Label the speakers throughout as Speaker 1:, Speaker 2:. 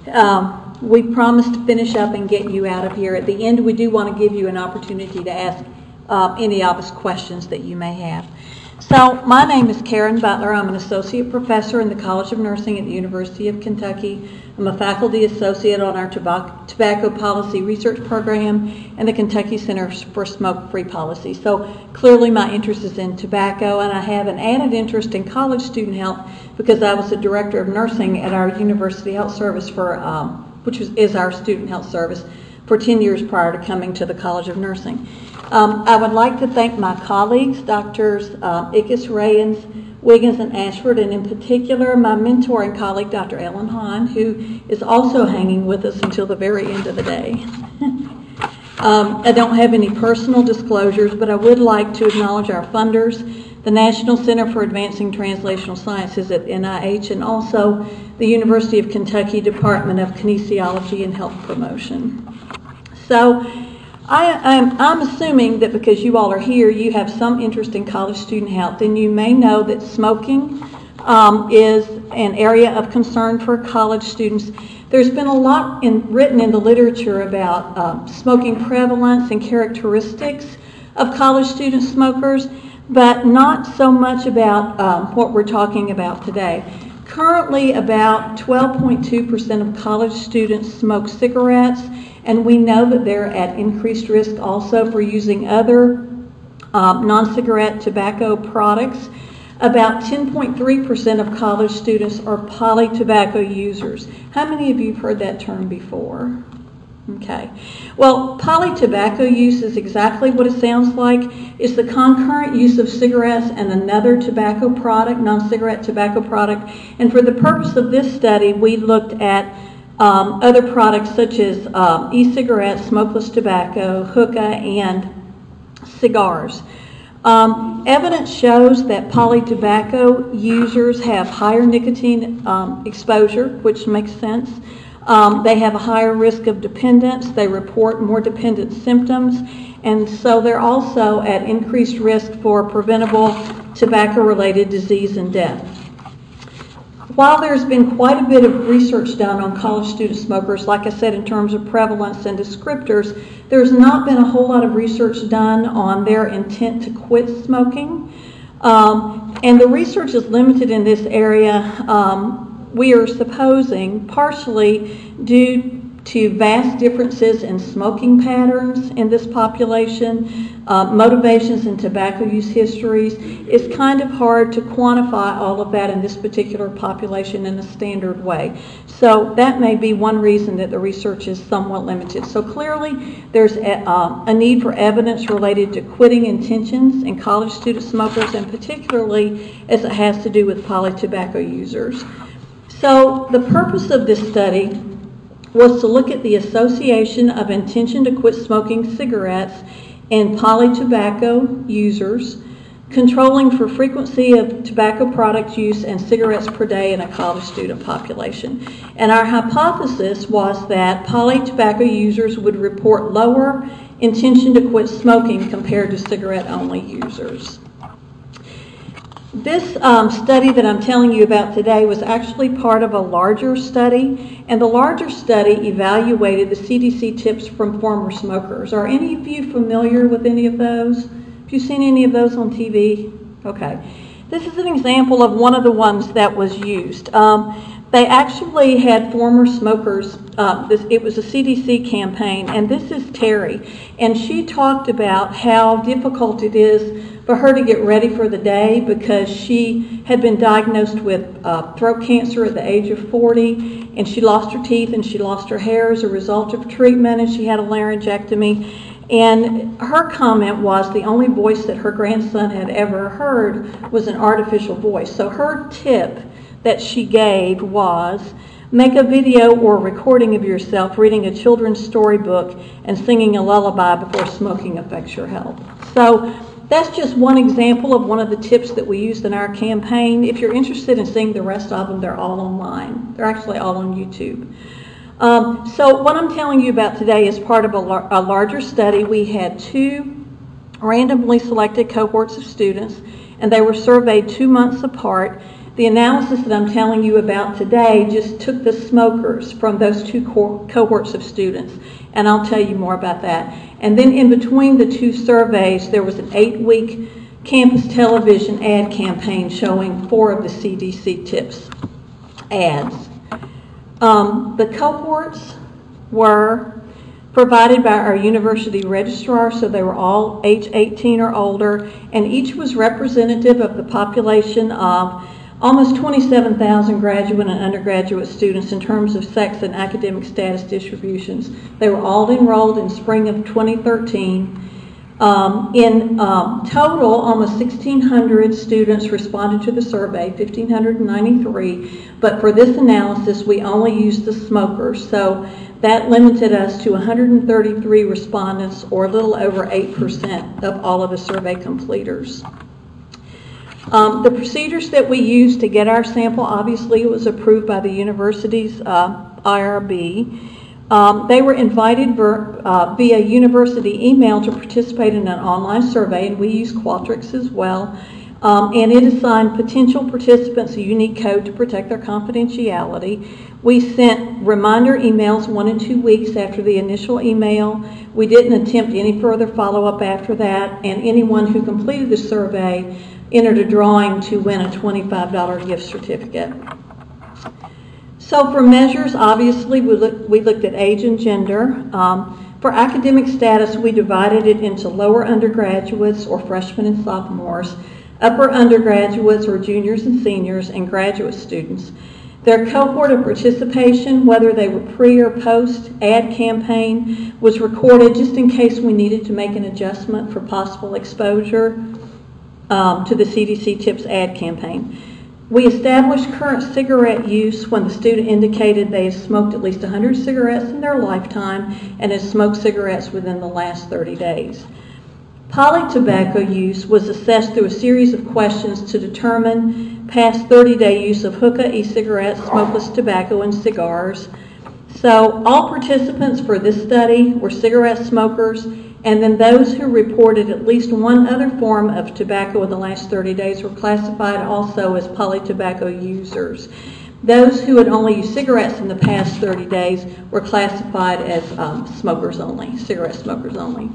Speaker 1: We promised to finish up and get you out of here. At the end, we do want to give you an opportunity to ask any of us questions that you may have. So, my name is Karen Butler. I'm an associate professor in the College of Nursing at the University of Kentucky. I'm a faculty associate on our tobacco policy research program and the Kentucky Center for Smoke-Free Policy. So, clearly my interest is in tobacco, and I have an added interest in college student health because I was the director of nursing at our University Health Service which is our student health service, for 10 years prior to coming to the College of Nursing. I would like to thank my colleagues, Drs. Ickes, Rayens, Wiggins, and Ashford, and in particular my mentor and colleague, Dr. Ellen Hahn, who is also hanging with us until the very end of the day. I don't have any personal disclosures, but I would like to acknowledge our funders, the National Center for Advancing Translational Sciences at NIH, and also the University of Kentucky Department of Kinesiology and Health Promotion. So I'm assuming that because you all are here, you have some interest in college student health, and you may know that smoking is an area of concern for college students. There's been a lot written in the literature about smoking prevalence and characteristics of college student smokers, but not so much about what we're talking about today. Currently, about 12.2% of college students smoke cigarettes, and we know that they're at increased risk also for using other non-cigarette tobacco products. About 10.3% of college students are poly-tobacco users. How many of you have heard that term before? Okay. Well, poly-tobacco use is exactly what it sounds like. It's the concurrent use of cigarettes and another tobacco product, non-cigarette tobacco product. And for the purpose of this study, we looked at other products such as e-cigarettes, smokeless tobacco, hookah, and cigars. Evidence shows that poly-tobacco users have higher nicotine exposure, which makes sense. They have a higher risk of dependence. They report more dependent symptoms, and so they're also at increased risk for preventable tobacco-related disease and death. While there's been quite a bit of research done on college student smokers, like I said, in terms of prevalence and descriptors, there's not been a whole lot of research done on their intent to quit smoking. And the research is limited in this area, we are supposing, partially due to vast differences in smoking patterns in this population, motivations and tobacco use histories. It's kind of hard to quantify all of that in this particular population in a standard way. So that may be one reason that the research is somewhat limited. So clearly there's a need for evidence related to quitting intentions in college student smokers, and particularly as it has to do with poly-tobacco users. So the purpose of this study was to look at the association of intention to quit smoking cigarettes in poly-tobacco users, controlling for frequency of tobacco product use and cigarettes per day in a college student population. And our hypothesis was that poly-tobacco users would report lower intention to quit smoking compared to cigarette-only users. This study that I'm telling you about today was actually part of a larger study, and the larger study evaluated the CDC tips from former smokers. Are any of you familiar with any of those? Have you seen any of those on TV? Okay. This is an example of one of the ones that was used. They actually had former smokers, it was a CDC campaign, and this is Terry, and she talked about how difficult it is for her to get ready for the day because she had been diagnosed with throat cancer at the age of 40, and she lost her teeth and she lost her hair as a result of treatment, and she had a laryngectomy. And her comment was the only voice that her grandson had ever heard was an artificial voice. So her tip that she gave was, make a video or recording of yourself reading a children's storybook and singing a lullaby before smoking affects your health. So that's just one example of one of the tips that we used in our campaign. If you're interested in seeing the rest of them, they're all online. They're actually all on YouTube. So what I'm telling you about today is part of a larger study. We had 2 randomly selected cohorts of students, and they were surveyed 2 months apart. The analysis that I'm telling you about today just took the smokers from those two cohorts of students, and I'll tell you more about that. And then in between the two surveys, there was an 8-week campus television ad campaign showing 4 of the CDC tips ads. The cohorts were provided by our university registrar, so they were all age 18 or older, and each was representative of the population of almost 27,000 graduate and undergraduate students in terms of sex and academic status distributions. They were all enrolled in spring of 2013. In total, almost 1,600 students responded to the survey, 1,593, but for this analysis we only used the smokers, so that limited us to 133 respondents, or a little over 8% of all of the survey completers. The procedures that we used to get our sample, obviously it was approved by the university's IRB. They were invited via university email to participate in an online survey, and we use Qualtrics as well. And it assigned potential participants a unique code to protect their confidentiality. We sent reminder emails 1 and 2 weeks after the initial email. We didn't attempt any further follow-up after that, and anyone who completed the survey entered a drawing to win a $25 gift certificate. So for measures, obviously, we looked at age and gender. For academic status, we divided it into lower undergraduates, or freshmen and sophomores, upper undergraduates, or juniors and seniors, and graduate students. Their cohort of participation, whether they were pre or post ad campaign, was recorded just in case we needed to make an adjustment for possible exposure to the CDC Tips ad campaign. We established current cigarette use when the student indicated they had smoked at least 100 cigarettes in their lifetime and had smoked cigarettes within the last 30 days. Polytobacco use was assessed through a series of questions to determine past 30-day use of hookah, e-cigarettes, smokeless tobacco, and cigars. So all participants for this study were cigarette smokers, and then those who reported at least one other form of tobacco in the last 30 days were classified also as polytobacco users. Those who had only used cigarettes in the past 30 days were classified as smokers only, cigarette smokers only.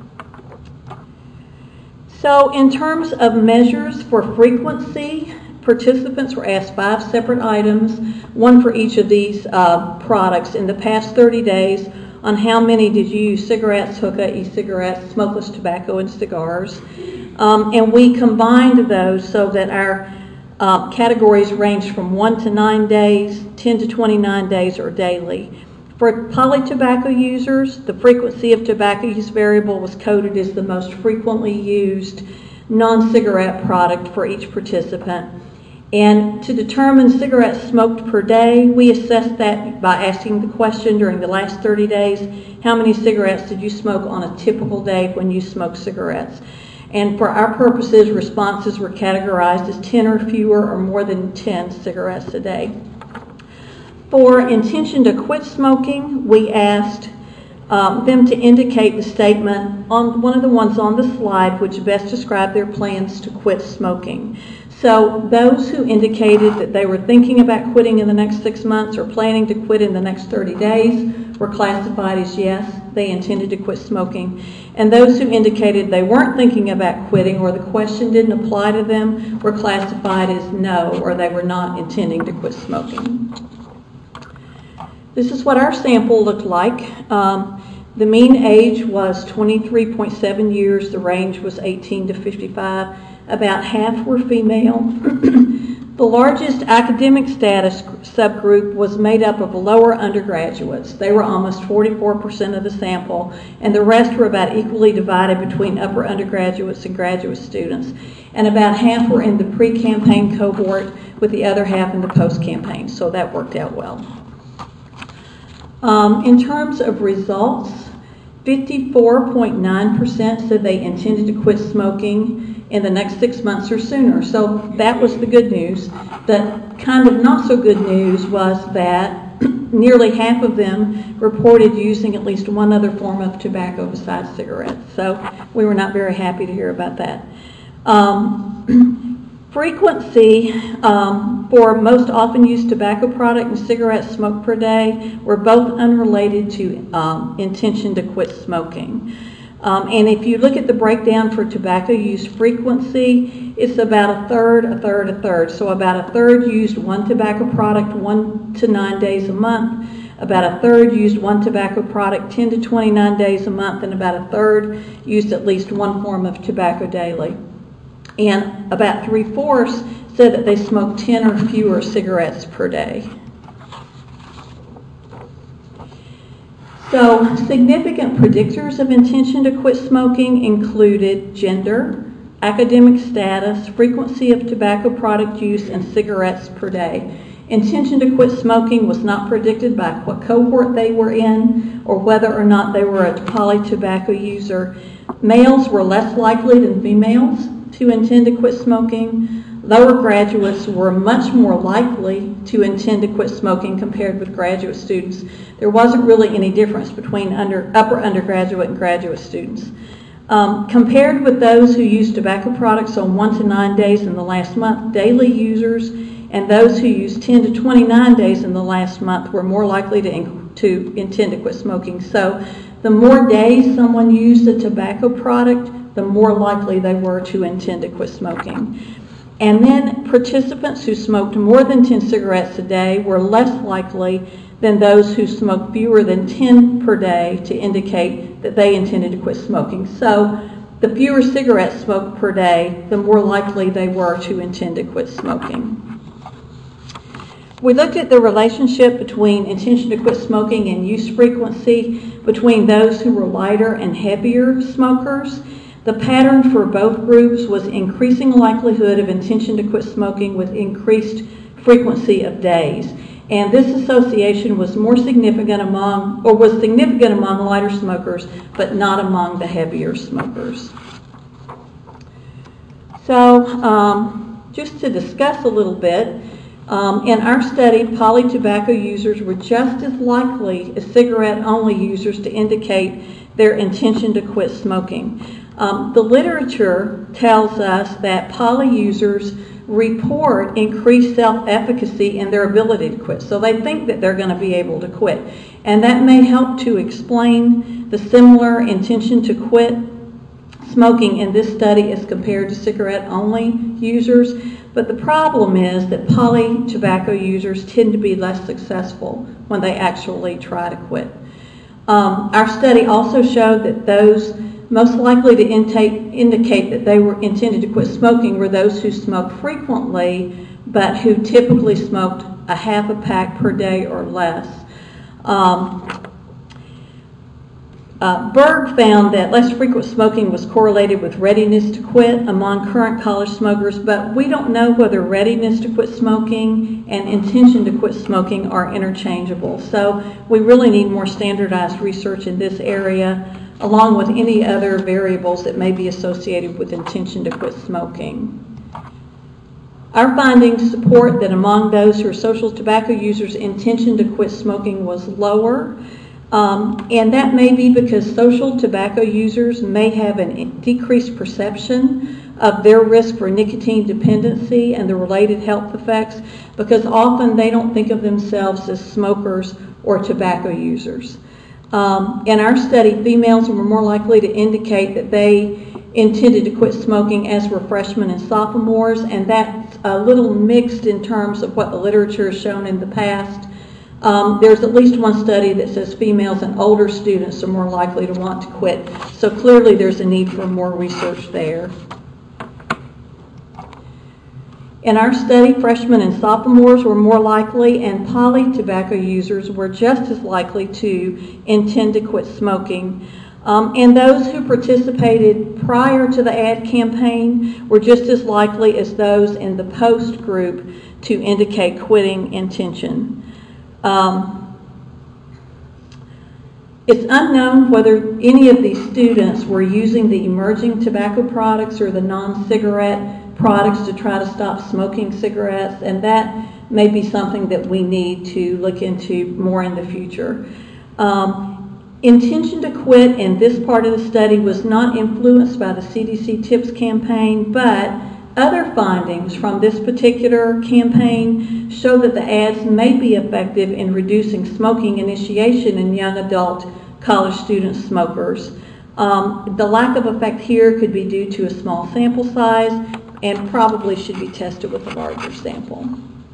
Speaker 1: So in terms of measures for frequency, participants were asked 5 separate items, one for each of these products in the past 30 days, on how many did you use cigarettes, hookah, e-cigarettes, smokeless tobacco, and cigars. And we combined those so that our categories ranged from 1 to 9 days, 10 to 29 days, or daily. For polytobacco users, the frequency of tobacco use variable was coded as the most frequently used non-cigarette product for each participant. And to determine cigarettes smoked per day, we assessed that by asking the question during the last 30 days, how many cigarettes did you smoke on a typical day when you smoked cigarettes? And for our purposes, responses were categorized as 10 or fewer or more than 10 cigarettes a day. For intention to quit smoking, we asked them to indicate the statement on one of the ones on the slide which best described their plans to quit smoking. So those who indicated that they were thinking about quitting in the next 6 months or planning to quit in the next 30 days were classified as yes, they intended to quit smoking. And those who indicated they weren't thinking about quitting or the question didn't apply to them were classified as no, or they were not intending to quit smoking. This is what our sample looked like. The mean age was 23.7 years. The range was 18 to 55. About half were female. The largest academic status subgroup was made up of lower undergraduates. They were almost 44% of the sample, and the rest were about equally divided between upper undergraduates and graduate students. And about half were in the pre-campaign cohort, with the other half in the post-campaign, so that worked out well. In terms of results, 54.9% said they intended to quit smoking in the next 6 months or sooner. So that was the good news. The kind of not so good news was that nearly half of them reported using at least one other form of tobacco besides cigarettes. So we were not very happy to hear about that. Frequency for most often used tobacco product and cigarettes smoked per day were both unrelated to intention to quit smoking. And if you look at the breakdown for tobacco use frequency, it's about a third, a third, a third. So about a third used one tobacco product 1 to 9 days a month, about a third used one tobacco product 10 to 29 days a month, and about a third used at least one form of tobacco daily. And about 3/4 said that they smoked 10 or fewer cigarettes per day. So, significant predictors of intention to quit smoking included gender, academic status, frequency of tobacco product use, and cigarettes per day. Intention to quit smoking was not predicted by what cohort they were in or whether or not they were a poly-tobacco user. Males were less likely than females to intend to quit smoking. Lower graduates were much more likely to intend to quit smoking compared with graduate students. There wasn't really any difference between upper undergraduate and graduate students. Compared with those who used tobacco products on 1 to 9 days in the last month, daily users and those who used 10 to 29 days in the last month were more likely to intend to quit smoking. So the more days someone used a tobacco product, the more likely they were to intend to quit smoking. And then participants who smoked more than 10 cigarettes a day were less likely than those who smoked fewer than 10 per day to indicate that they intended to quit smoking. So the fewer cigarettes smoked per day, the more likely they were to intend to quit smoking. We looked at the relationship between intention to quit smoking and use frequency between those who were lighter and heavier smokers. The pattern for both groups was increasing likelihood of intention to quit smoking with increased frequency of days. And this association was significant among lighter smokers, but not among the heavier smokers. So, just to discuss a little bit, in our study, poly-tobacco users were just as likely as cigarette-only users to indicate their intention to quit smoking. The literature tells us that poly users report increased self-efficacy in their ability to quit. So they think that they're going to be able to quit. And that may help to explain the similar intention to quit smoking in this study as compared to cigarette-only users. But the problem is that poly tobacco users tend to be less successful when they actually try to quit. Our study also showed that those most likely to indicate that they were intended to quit smoking were those who smoked frequently, but who typically smoked a half a pack per day or less. Berg found that less frequent smoking was correlated with readiness to quit among current college smokers, but we don't know whether readiness to quit smoking and intention to quit smoking are interchangeable. So we really need more standardized research in this area, along with any other variables that may be associated with intention to quit smoking. Our findings support that among those who are social tobacco users, intention to quit smoking was lower. And that may be because social tobacco users may have a decreased perception of their risk for nicotine dependency and the related health effects, because often they don't think of themselves as smokers or tobacco users. In our study, females were more likely to indicate that they intended to quit smoking as were freshmen and sophomores, and that's a little mixed in terms of what the literature has shown in the past. There's at least one study that says females and older students are more likely to want to quit, so clearly there's a need for more research there. In our study, freshmen and sophomores were more likely, and poly tobacco users were just as likely to intend to quit smoking. And those who participated prior to the ad campaign were just as likely as those in the post group to indicate quitting intention. It's unknown whether any of these students were using the emerging tobacco products or the non-cigarette products to try to stop smoking cigarettes, and that may be something that we need to look into more in the future. Intention to quit in this part of the study was not influenced by the CDC TIPS campaign, but Other findings from this particular campaign show that the ads may be effective in reducing smoking initiation in young adult college student smokers. The lack of effect here could be due to a small sample size and probably should be tested with a larger sample.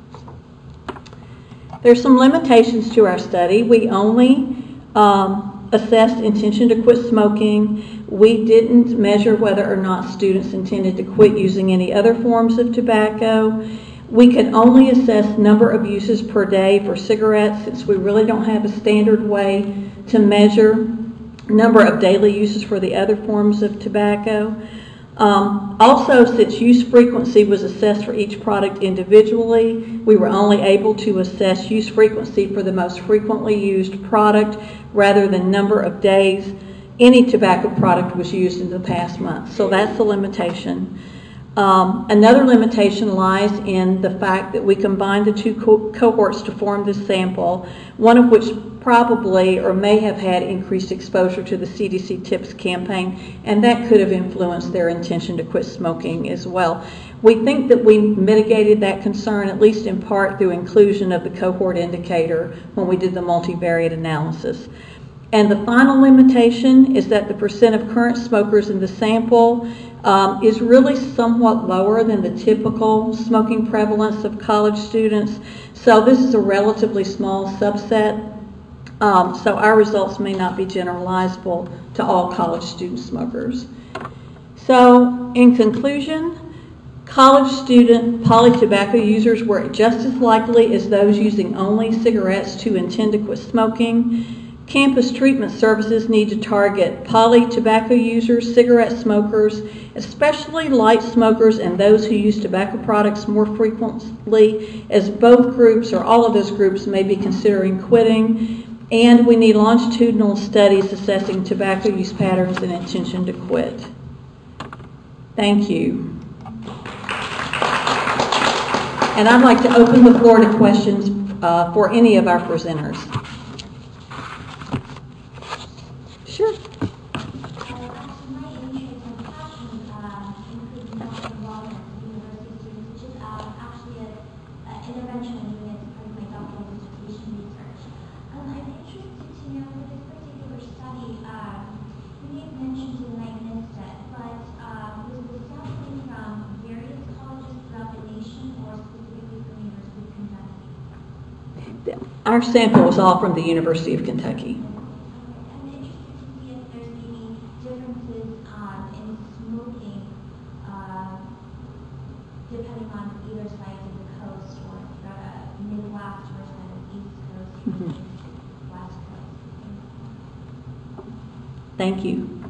Speaker 1: There's some limitations to our study. We only assessed intention to quit smoking. We didn't measure whether or not students intended to quit using any other forms of tobacco. We could only assess number of uses per day for cigarettes, since we really don't have a standard way to measure number of daily uses for the other forms of tobacco. Also, since use frequency was assessed for each product individually, we were only able to assess use frequency for the most frequently used product rather than number of days any tobacco product was used in the past month. So that's the limitation. Another limitation lies in the fact that we combined the two cohorts to form this sample, one of which probably or may have had increased exposure to the CDC TIPS campaign, and that could have influenced their intention to quit smoking as well. We think that we mitigated that concern, at least in part, through inclusion of the cohort indicator when we did the multivariate analysis. And the final limitation is that the percent of current smokers in the sample is really somewhat lower than the typical smoking prevalence of college students. So this is a relatively small subset. So our results may not be generalizable to all college student smokers. So in conclusion, college student poly-tobacco users were just as likely as those using only cigarettes to intend to quit smoking. Campus treatment services need to target poly-tobacco users, cigarette smokers, especially light smokers and those who use tobacco products more frequently, as both groups or all of those groups may be considering quitting. And we need longitudinal studies assessing tobacco use patterns and intention to quit. Thank you. And I'd like to open the floor to questions for any of our presenters. Sure. Our sample was all from the University of Kentucky.
Speaker 2: I'm interested to see if there's any differences in smoking depending on either side of the coast, or if you're at a Midwest versus East Coast, West Coast.
Speaker 1: Thank you.